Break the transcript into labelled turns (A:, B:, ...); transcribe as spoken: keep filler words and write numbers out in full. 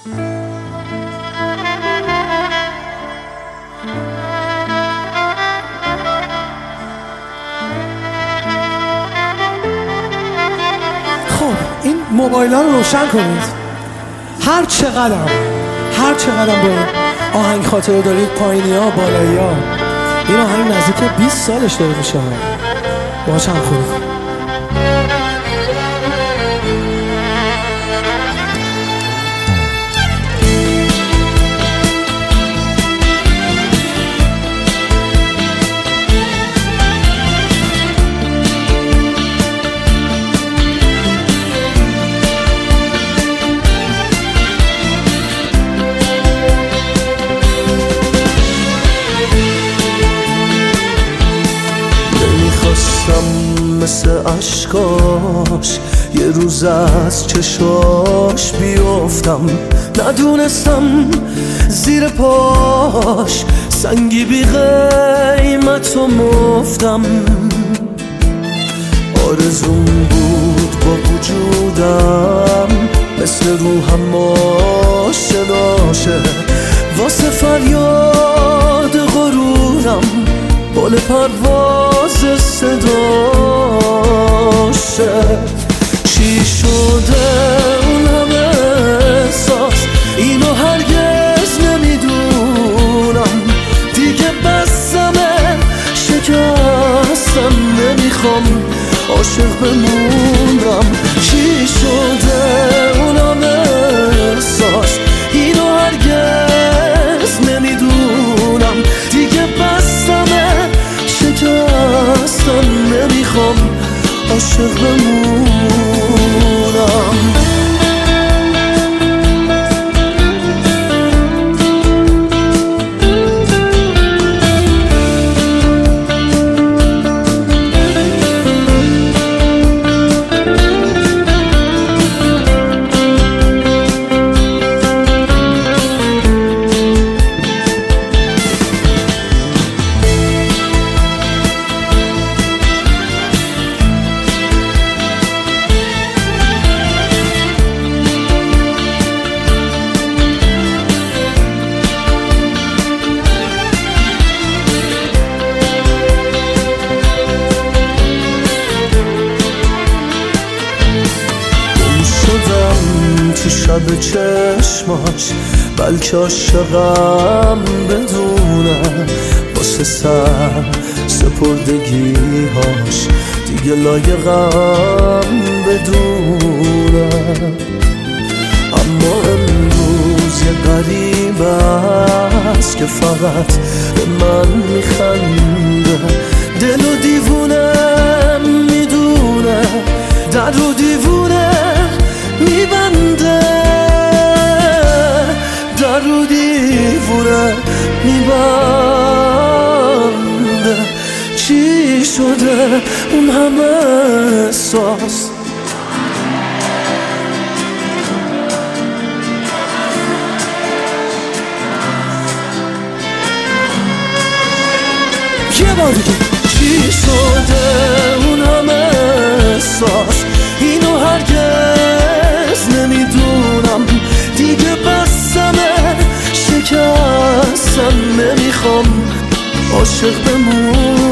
A: خب این موبایل ها رو روشن کنید. هر چقدر هر چقدر با آهنگ خاطره دارید، پایینی ها بالایی ها، این آهنگ نزدیک بیست سالش داره میشه. باهاش هم خوب
B: مثل عشقاش یه روز از چشاش بیفتم، ندونستم زیر پاش سنگی بی قیمت و مفتم. آرزوم بود با وجودم مثل روحم آشناشه، واسه فریاد غرورم بال پرواز صداشه. چی شده اون همه احساس، اینو هرگز نمیدونم. دیگه بسمه شکستم، نمیخوام عاشق بمونم. چی شده اون همه احساس، اینو هرگز نمیدونم. دیگه بسمه شکستم، نمیخوام عاشق بمونم. تو شب چشماش بلکه عاشقم بدونه، واسه سر سپردگیهاش دیگه لایقم بدونه. اما امروز یه غریب است که فقط به من میخنده، دل و دیوونه میدونه، در رو دیوونه میبنده، در رو دیوونه میبنده. چی شده اون همه احساس،
A: یه بار دیگه.
B: چی شده اون همه احساس، اینو هرگز نمیدونم. دیگه بسمه شکستم، نمیخوام عاشق بمونم.